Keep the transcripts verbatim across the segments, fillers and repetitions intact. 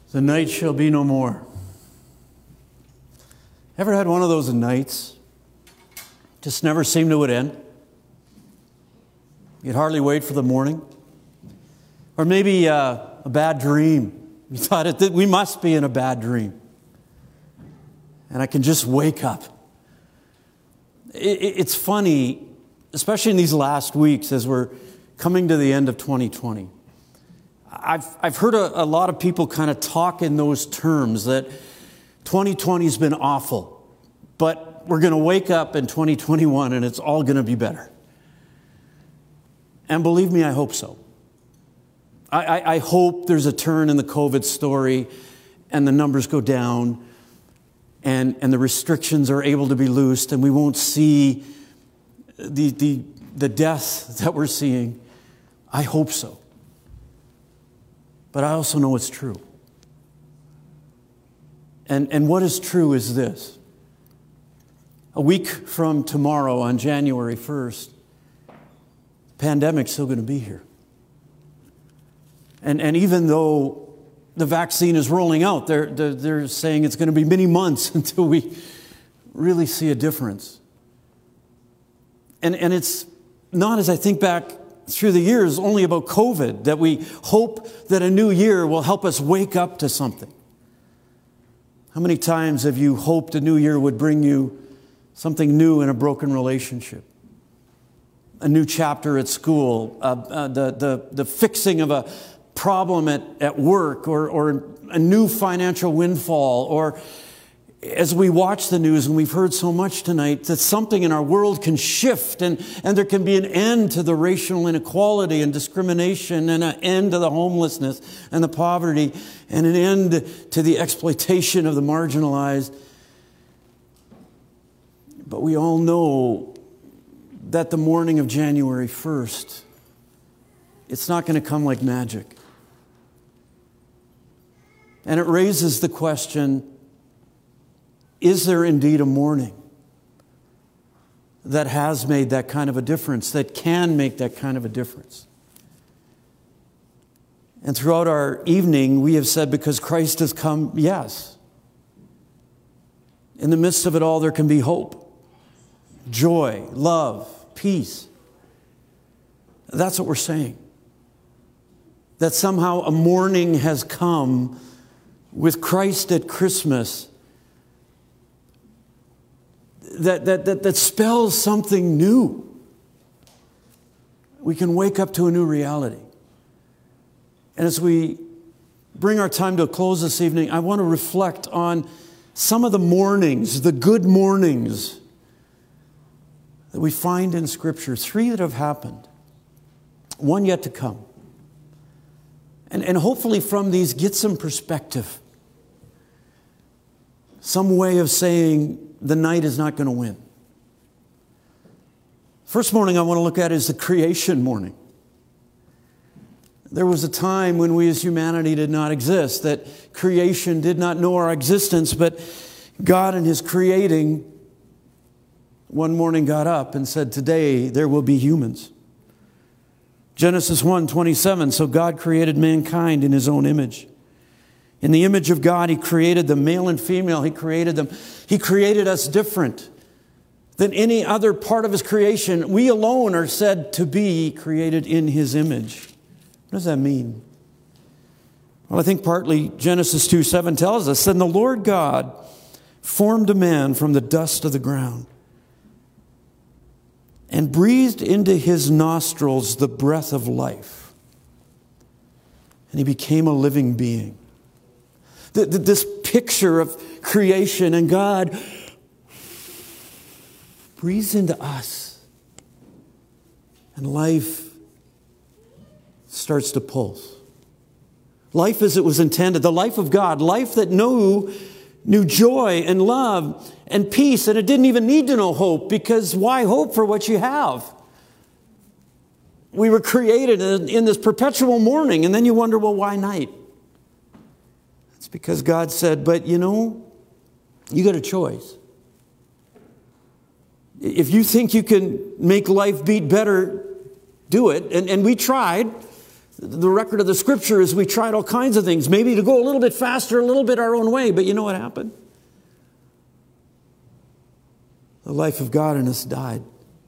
The night shall be no more. Ever had one of those nights? Just never seemed to end. You'd hardly wait for the morning. Or maybe uh, a bad dream. You thought it, that we must be in a bad dream. And I can just wake up. It, it, it's funny, especially in these last weeks as we're coming to the end of twenty twenty. I've, I've heard a, a lot of people kind of talk in those terms that twenty twenty has been awful, but we're going to wake up in twenty twenty-one and it's all going to be better. And believe me, I hope so. I, I, I hope there's a turn in the COVID story and the numbers go down and, and the restrictions are able to be loosed and we won't see the, the, the death that we're seeing. I hope so. But I also know it's true. And, and what is true is this. A week from tomorrow, on January first, the pandemic's still going to be here. And, and even though the vaccine is rolling out, they're, they're, they're saying it's going to be many months until we really see a difference. And, and it's not, as I think back through the years, only about COVID, that we hope that a new year will help us wake up to something. How many times have you hoped a new year would bring you something new in a broken relationship? A new chapter at school, uh, uh, the, the, the fixing of a problem at, at work, or, or a new financial windfall, or as we watch the news, and we've heard so much tonight, that something in our world can shift and, and there can be an end to the racial inequality and discrimination, and an end to the homelessness and the poverty, and an end to the exploitation of the marginalized. But we all know that the morning of January first, it's not going to come like magic. And it raises the question, is there indeed a morning that has made that kind of a difference, that can make that kind of a difference? And throughout our evening, we have said, because Christ has come, yes. In the midst of it all, there can be hope, joy, love, peace. That's what we're saying. That somehow a morning has come with Christ at Christmas That, that, that, that spells something new. We can wake up to a new reality. And as we bring our time to a close this evening, I want to reflect on some of the mornings, the good mornings that we find in Scripture. Three that have happened. One yet to come. And, and hopefully from these get some perspective. Some way of saying, the night is not going to win. First morning I want to look at is the creation morning. There was a time when we as humanity did not exist, that creation did not know our existence, but God in His creating one morning got up and said, today there will be humans. Genesis one twenty-seven, so God created mankind in His own image. In the image of God, He created them, male and female, He created them. He created us different than any other part of His creation. We alone are said to be created in His image. What does that mean? Well, I think partly Genesis two seven tells us, then the Lord God formed a man from the dust of the ground and breathed into his nostrils the breath of life. And he became a living being. This picture of creation, and God breathes into us, and life starts to pulse. Life as it was intended, the life of God, life that knew, knew joy and love and peace, and it didn't even need to know hope, because why hope for what you have? We were created in, in this perpetual morning, and then you wonder, well, why night? It's because God said, but you know, you got a choice. If you think you can make life beat better, do it. And, and we tried The record of the Scripture is we tried all kinds of things, maybe to go a little bit faster, a little bit our own way, but you know what happened? The life of God in us died.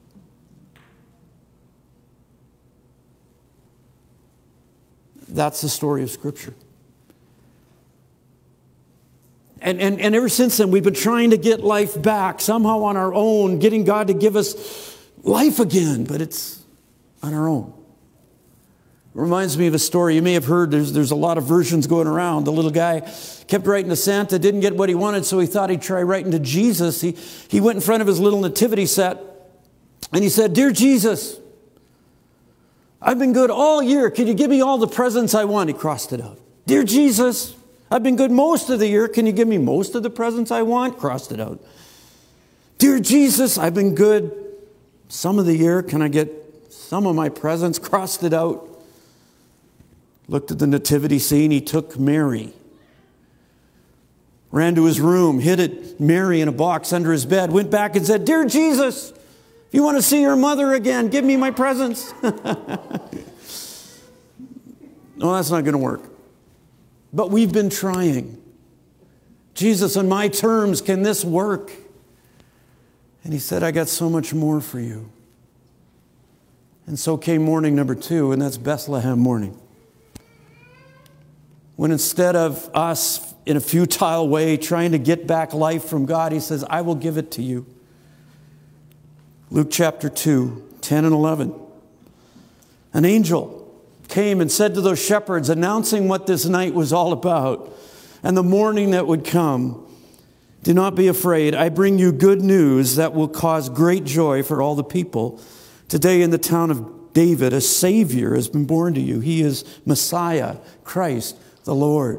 That's the story of Scripture. And, and, and ever since then, we've been trying to get life back, somehow on our own, getting God to give us life again, but it's on our own. It reminds me of a story you may have heard. There's, there's a lot of versions going around. The little guy kept writing to Santa, didn't get what he wanted, so he thought he'd try writing to Jesus. He, he went in front of his little nativity set, and he said, "Dear Jesus, I've been good all year. Can you give me all the presents I want?" He crossed it out. "Dear Jesus, I've been good most of the year. Can you give me most of the presents I want?" Crossed it out. "Dear Jesus, I've been good some of the year. Can I get some of my presents?" Crossed it out. Looked at the nativity scene. He took Mary. Ran to his room, hid it, Mary in a box under his bed. Went back and said, "Dear Jesus, if you want to see your mother again, give me my presents." No, that's not going to work. But we've been trying. "Jesus, on my terms, can this work?" And he said, "I got so much more for you." And so came morning number two, and that's Bethlehem morning. When instead of us, in a futile way, trying to get back life from God, he says, "I will give it to you." Luke chapter two, ten and eleven. An angel came and said to those shepherds, announcing what this night was all about and the morning that would come, "Do not be afraid. I bring you good news that will cause great joy for all the people. Today in the town of David, a Savior has been born to you. He is Messiah, Christ the Lord."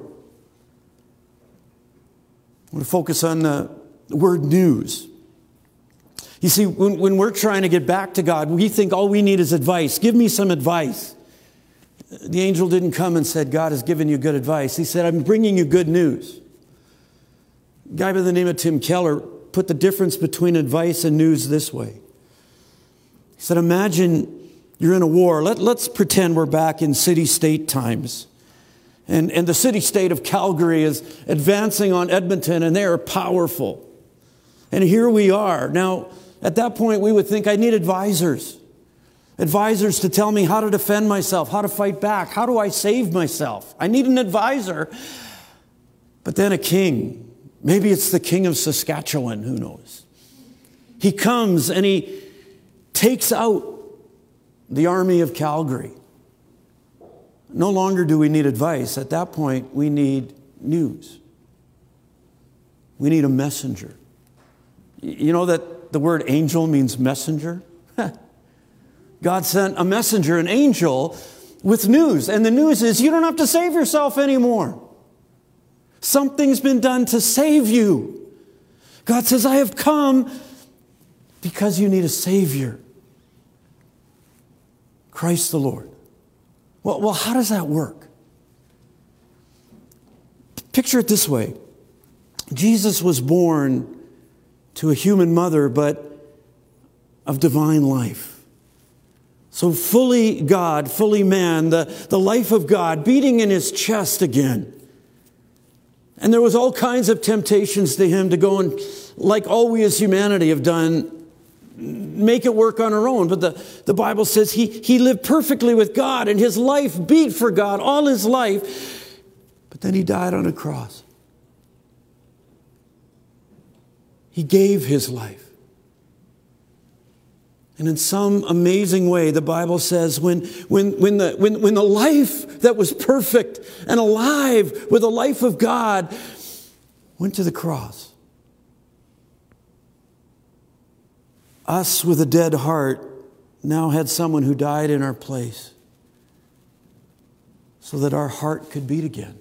I want to focus on the word news. You see, when, when we're trying to get back to God, we think all we need is advice. Give me some advice. The angel didn't come and said, "God has given you good advice." He said, "I'm bringing you good news." A guy by the name of Tim Keller put the difference between advice and news this way. He said, imagine you're in a war. Let, let's pretend we're back in city-state times. And, and the city-state of Calgary is advancing on Edmonton, and they are powerful. And here we are. Now, at that point, we would think, I need advisors. Advisors to tell me how to defend myself, how to fight back. How do I save myself? I need an advisor. But then a king. Maybe it's the king of Saskatchewan, who knows? He comes and he takes out the army of Calgary. No longer do we need advice. At that point, we need news. We need a messenger. You know that the word angel means messenger? God sent a messenger, an angel, with news. And the news is you don't have to save yourself anymore. Something's been done to save you. God says, I have come because you need a Savior. Christ the Lord. Well, well, how does that work? Picture it this way. Jesus was born to a human mother, but of divine life. So fully God, fully man, the, the life of God beating in his chest again. And there was all kinds of temptations to him to go and, like all we as humanity have done, make it work on our own. But the, the Bible says he, he lived perfectly with God, and his life beat for God all his life. But then he died on a cross. He gave his life. And in some amazing way, the Bible says when, when, when, the, when, when the life that was perfect and alive with the life of God went to the cross, us with a dead heart now had someone who died in our place so that our heart could beat again.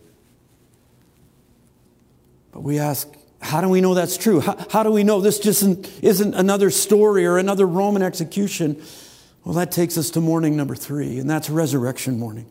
But we ask, how do we know that's true? How, how do we know this just isn't, isn't another story or another Roman execution? Well, that takes us to morning number three, and that's resurrection morning.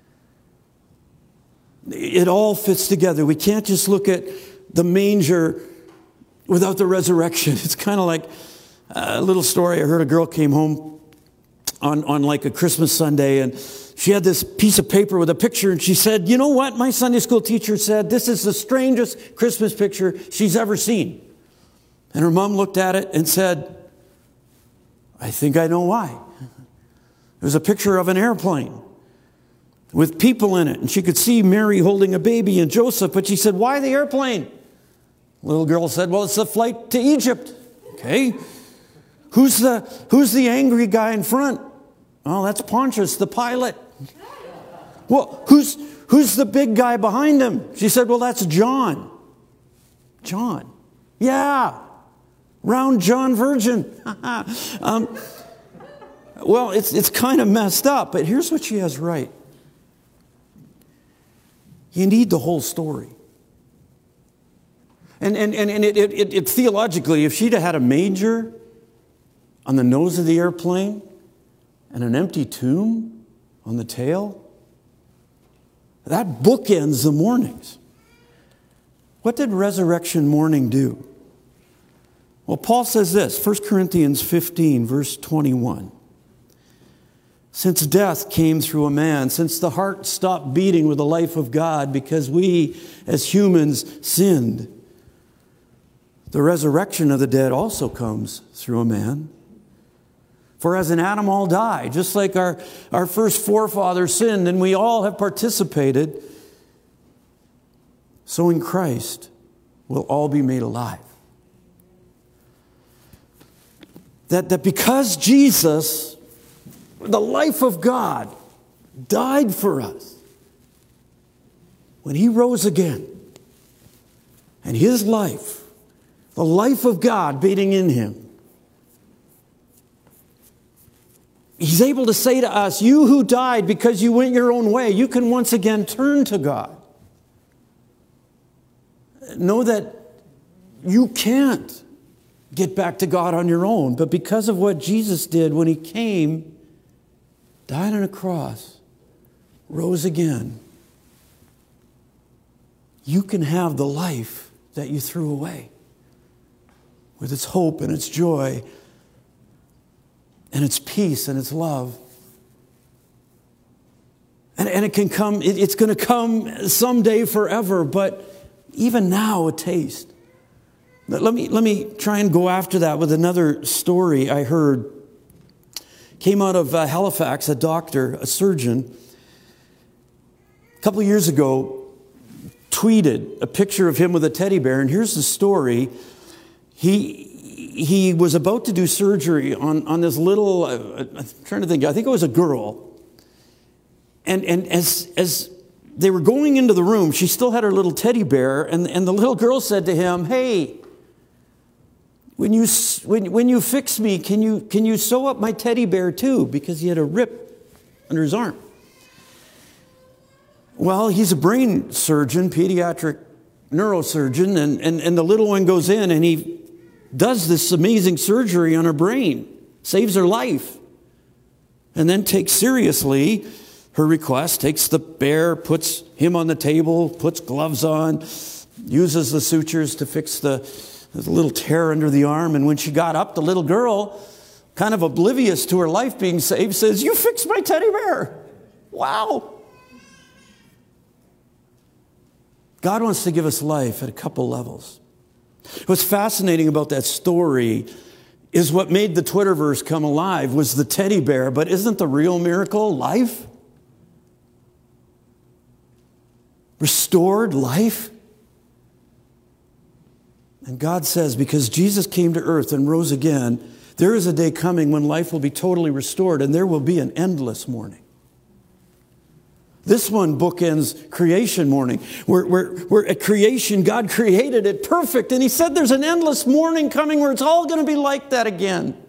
It all fits together. We can't just look at the manger without the resurrection. It's kind of like a little story. I heard a girl came home on, on like a Christmas Sunday, and she had this piece of paper with a picture, and she said, you know what? My Sunday school teacher said this is the strangest Christmas picture she's ever seen. And her mom looked at it and said, I think I know why. It was a picture of an airplane with people in it. And she could see Mary holding a baby and Joseph. But she said, why the airplane? Little girl said, well, it's the flight to Egypt. Okay. Who's the, who's the angry guy in front? Oh, that's Pontius, the pilot. Well, who's, who's the big guy behind him? She said, well, that's John. John. Yeah. Round John Virgin. um, well, it's, it's kind of messed up, but here's what she has right. You need the whole story. And, and, and, and it, it, it theologically, if she'd have had a manger on the nose of the airplane and an empty tomb on the tail, that bookends the mornings. What did resurrection morning do? Well, Paul says this, First Corinthians fifteen, verse twenty-one. Since death came through a man, since the heart stopped beating with the life of God because we as humans sinned, the resurrection of the dead also comes through a man. For as in Adam all die, just like our, our first forefathers sinned and we all have participated, so in Christ we'll all be made alive. That, that because Jesus, the life of God, died for us, when he rose again, and his life, the life of God beating in him, he's able to say to us, you who died because you went your own way, you can once again turn to God. Know that you can't get back to God on your own, but because of what Jesus did when he came, died on a cross, rose again, you can have the life that you threw away with its hope and its joy and its peace and its love. And, and it can come, it, it's going to come someday forever, but even now a taste. Let me, let me try and go after that with another story I heard. Came out of uh, Halifax, a doctor, a surgeon, a couple of years ago, tweeted a picture of him with a teddy bear. And here's the story. He, he was about to do surgery on, on this little, uh, I'm trying to think, I think it was a girl. And, and as, as they were going into the room, she still had her little teddy bear. And, and the little girl said to him, hey, When you, when, when you fix me, can you, can you sew up my teddy bear too? Because he had a rip under his arm. Well, he's a brain surgeon, pediatric neurosurgeon, and, and, and the little one goes in and he does this amazing surgery on her brain, saves her life, and then takes seriously her request, takes the bear, puts him on the table, puts gloves on, uses the sutures to fix the There's a little tear under the arm. And when she got up, the little girl, kind of oblivious to her life being saved, says, you fixed my teddy bear. Wow. God wants to give us life at a couple levels. What's fascinating about that story is what made the Twitterverse come alive was the teddy bear. But isn't the real miracle life? Restored life? And God says, because Jesus came to earth and rose again, there is a day coming when life will be totally restored and there will be an endless morning. This one bookends creation morning. Where, where, where at creation, God created it perfect. And he said there's an endless morning coming where it's all going to be like that again.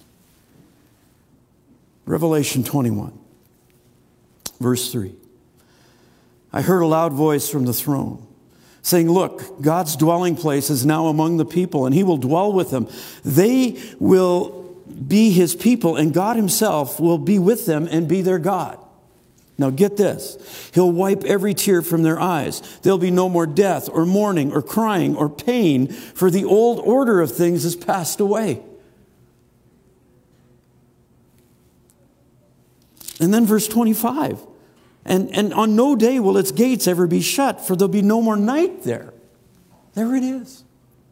Revelation twenty-one, verse three. I heard a loud voice from the throne, saying, look, God's dwelling place is now among the people, and he will dwell with them. They will be his people, and God himself will be with them and be their God. Now get this. He'll wipe every tear from their eyes. There'll be no more death or mourning or crying or pain, for the old order of things has passed away. And then verse twenty-five. And, and on no day will its gates ever be shut, for there'll be no more night there. There it is.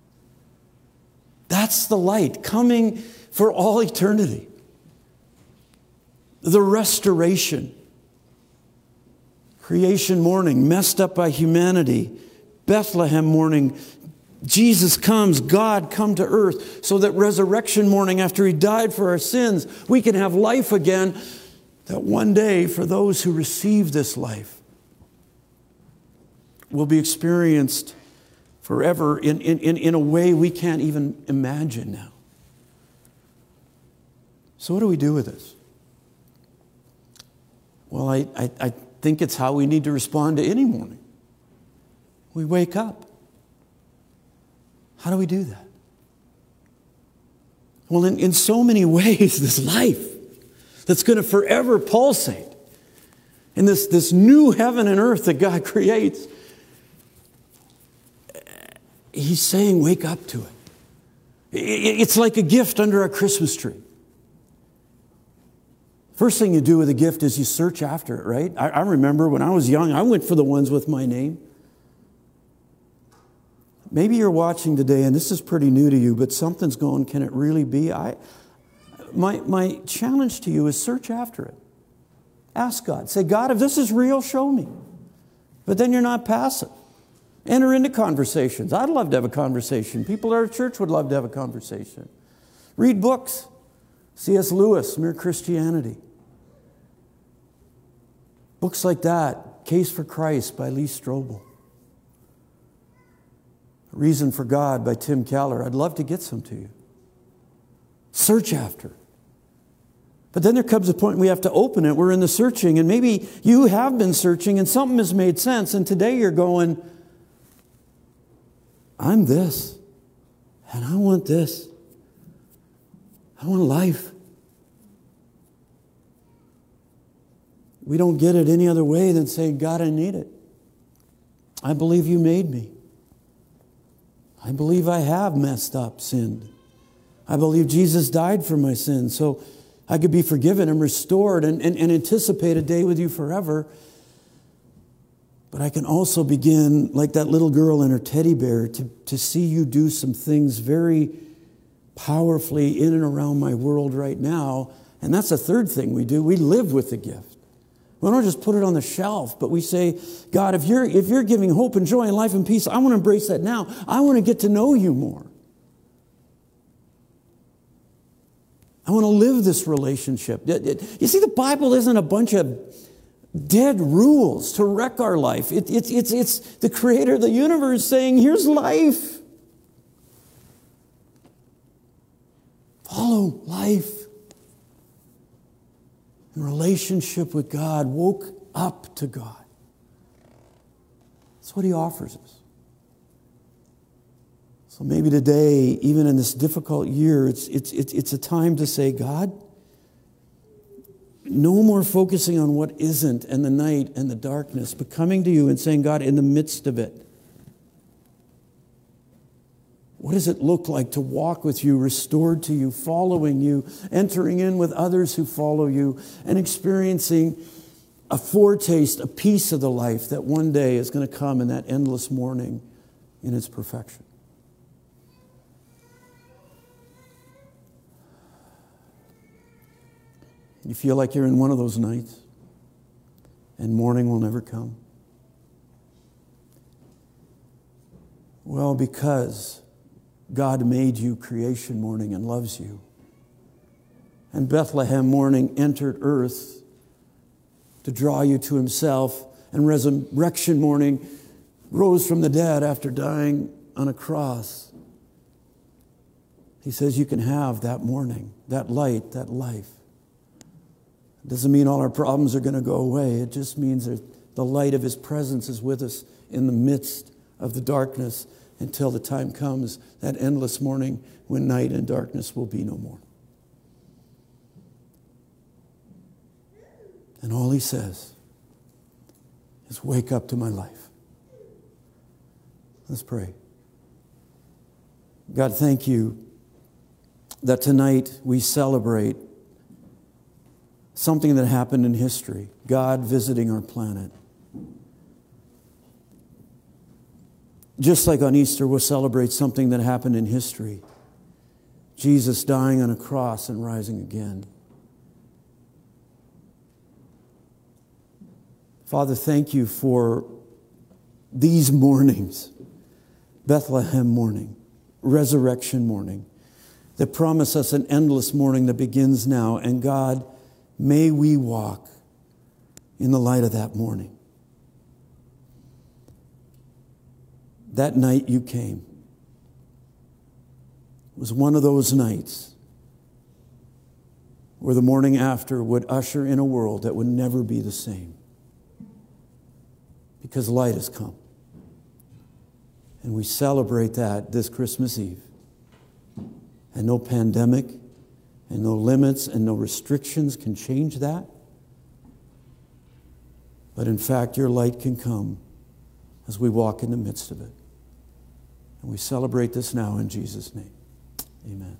That's the light coming for all eternity. The restoration. Creation morning, messed up by humanity. Bethlehem morning, Jesus comes, God come to earth, so that resurrection morning, after He died for our sins, we can have life again. That one day, for those who receive this life, will be experienced forever in, in, in, in a way we can't even imagine now. So what do we do with this? Well, I, I, I think it's how we need to respond to any morning. We wake up. How do we do that? Well, in, in so many ways, this life that's going to forever pulsate in this, this new heaven and earth that God creates, He's saying, wake up to it. It's like a gift under a Christmas tree. First thing you do with a gift is you search after it, right? I, I remember when I was young, I went for the ones with my name. Maybe you're watching today and this is pretty new to you, but something's going, can it really be? I, my, my challenge to you is search after it. Ask God. Say, God, if this is real, show me. But then you're not passive. Enter into conversations. I'd love to have a conversation. People at our church would love to have a conversation. Read books. C S Lewis, Mere Christianity. Books like that. Case for Christ by Lee Strobel. Reason for God by Tim Keller. I'd love to get some to you. Search after. But then there comes a point we have to open it. We're in the searching, and maybe you have been searching and something has made sense, and today you're going, I'm this, and I want this. I want life. We don't get it any other way than saying, God, I need it. I believe you made me. I believe I have messed up, sinned. I believe Jesus died for my sins so I could be forgiven and restored and, and, and anticipate a day with you forever. But I can also begin, like that little girl and her teddy bear, to, to see you do some things very powerfully in and around my world right now. And that's the third thing we do. We live with the gift. We don't just put it on the shelf, but we say, God, if you're, if you're giving hope and joy and life and peace, I want to embrace that now. I want to get to know you more. I want to live this relationship. You see, the Bible isn't a bunch of dead rules to wreck our life. It, it, it's, it's the creator of the universe saying, here's life. Follow life. In relationship with God, woke up to God. That's what He offers us. So maybe today, even in this difficult year, it's, it's, it's, it's a time to say, God, no more focusing on what isn't and the night and the darkness, but coming to you and saying, God, in the midst of it, what does it look like to walk with you, restored to you, following you, entering in with others who follow you, and experiencing a foretaste, a piece of the life that one day is going to come in that endless morning in its perfection? You feel like you're in one of those nights and morning will never come? Well, because God made you creation morning and loves you. And Bethlehem morning entered earth to draw you to Himself. And resurrection morning rose from the dead after dying on a cross. He says you can have that morning, that light, that life. It doesn't mean all our problems are going to go away. It just means that the light of His presence is with us in the midst of the darkness until the time comes, that endless morning when night and darkness will be no more. And all He says is, wake up to my life. Let's pray. God, thank you that tonight we celebrate something that happened in history, God visiting our planet. Just like on Easter, we'll celebrate something that happened in history, Jesus dying on a cross and rising again. Father, thank you for these mornings, Bethlehem morning, resurrection morning, that promise us an endless morning that begins now. And God, may we walk in the light of that morning. That night you came. It was one of those nights where the morning after would usher in a world that would never be the same. Because light has come. And we celebrate that this Christmas Eve. And no pandemic, and no limits, and no restrictions can change that. But in fact, your light can come as we walk in the midst of it. And we celebrate this now in Jesus' name. Amen.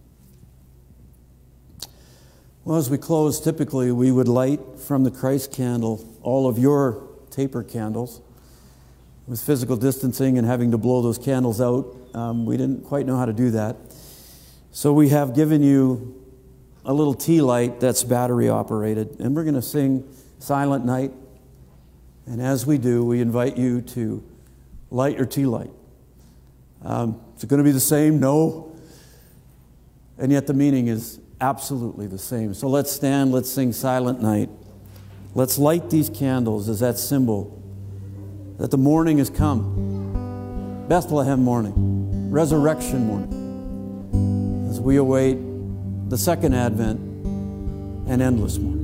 Well, as we close, typically we would light from the Christ candle all of your taper candles. With physical distancing and having to blow those candles out, um, we didn't quite know how to do that. So we have given you a little tea light that's battery operated, and we're going to sing Silent Night. And as we do, we invite you to light your tea light. Um, is it going to be the same? No. And yet the meaning is absolutely the same. So let's stand, let's sing Silent Night. Let's light these candles as that symbol that the morning has come. Bethlehem morning, resurrection morning, as we await the second advent and endless morning.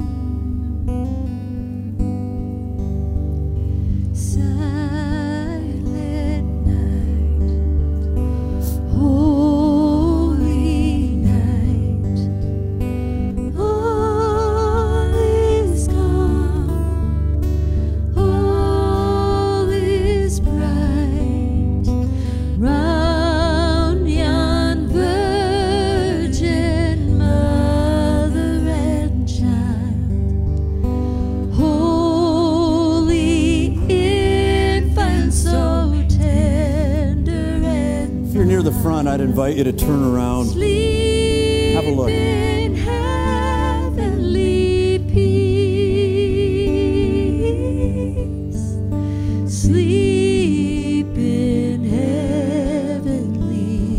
I'd invite you to turn around. Have a look. In heavenly peace. Sleep in heavenly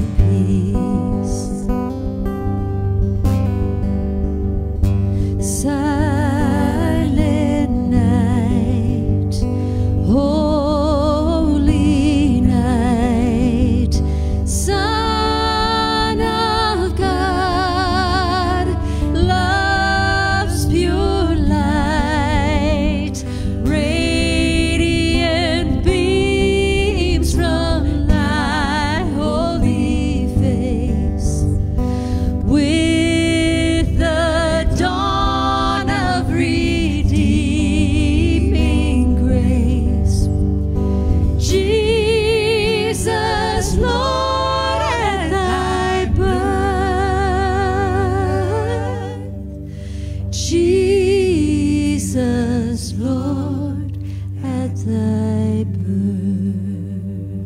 peace. Silent night. Holy night. Son of God, love's pure light, radiant beams from thy holy face. With the dawn of redeeming grace, Jesus, Lord, at thy birth. Jesus, Lord, at thy birth.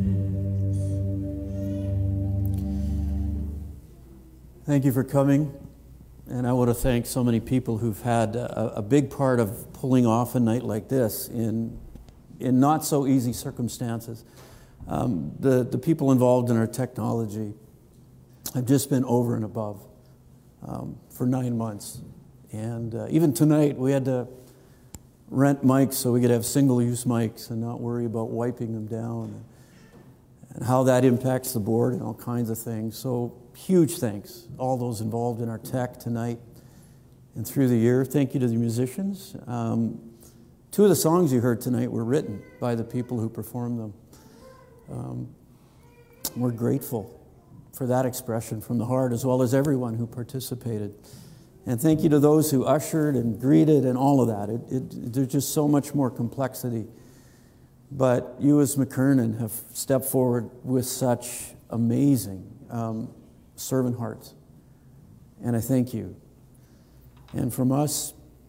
Thank you for coming. And I want to thank so many people who've had a, a big part of pulling off a night like this in, in not so easy circumstances. Um, the, the people involved in our technology have just been over and above um, for nine months. And uh, even tonight, we had to rent mics so we could have single-use mics and not worry about wiping them down and, and how that impacts the board and all kinds of things. So huge thanks, all those involved in our tech tonight and through the year. Thank you to the musicians. Um, two of the songs you heard tonight were written by the people who performed them. Um, we're grateful for that expression from the heart, as well as everyone who participated. And thank you to those who ushered and greeted and all of that. It, it, there's just so much more complexity. But you as McKernan have stepped forward with such amazing um, servant hearts. And I thank you. And from us,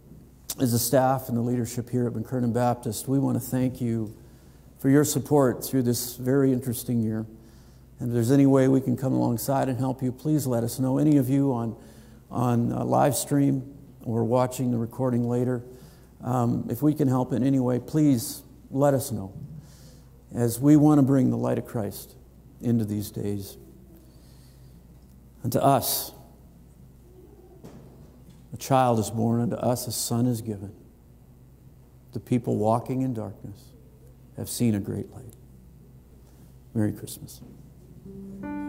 as the staff and the leadership here at McKernan Baptist, we want to thank you for your support through this very interesting year. And if there's any way we can come alongside and help you, please let us know. Any of you on, on uh, live stream or watching the recording later, um, if we can help in any way, please let us know, as we want to bring the light of Christ into these days. And to us, a child is born, unto us a son is given. The people walking in darkness have seen a great light. Merry Christmas.